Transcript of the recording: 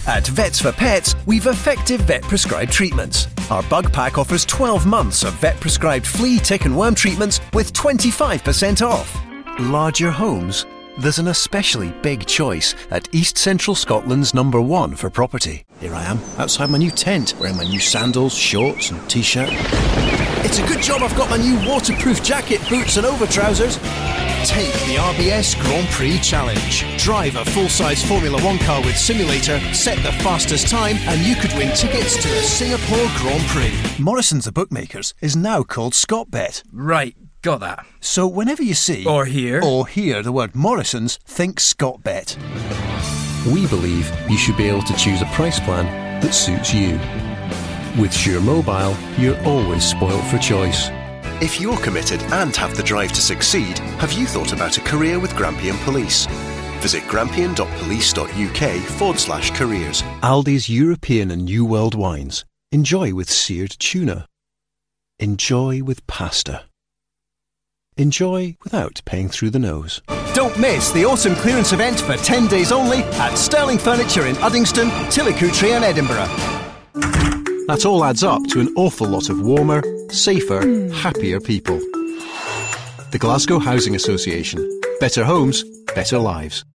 At Vets for Pets, we've effective vet-prescribed treatments. Our Bug Pack offers 12 months of vet-prescribed flea, tick and worm treatments with 25% off. Larger homes? There's an especially big choice at East Central Scotland's #1 for property. Here I am, outside my new tent, wearing my new sandals, shorts and t-shirt. It's a good job I've got my new waterproof jacket, boots and over-trousers. Take the RBS Grand Prix Challenge. Drive a full-size Formula 1 car with simulator, set the fastest time, and you could win tickets to the Singapore Grand Prix. Morrison's the Bookmakers is now called ScotBet. Right, got that. So whenever you see Or hear the word Morrison's, think ScotBet. We believe you should be able to choose a price plan that suits you. With Sure Mobile, you're always spoilt for choice. If you're committed and have the drive to succeed, have you thought about a career with Grampian Police? Visit grampian.police.uk/careers. Aldi's European and New World wines. Enjoy with seared tuna. Enjoy with pasta. Enjoy without paying through the nose. Don't miss the autumn clearance event for 10 days only at Sterling Furniture in Uddingston, Tillicoultry and Edinburgh. That all adds up to an awful lot of warmer, safer, happier people. The Glasgow Housing Association. Better homes, better lives.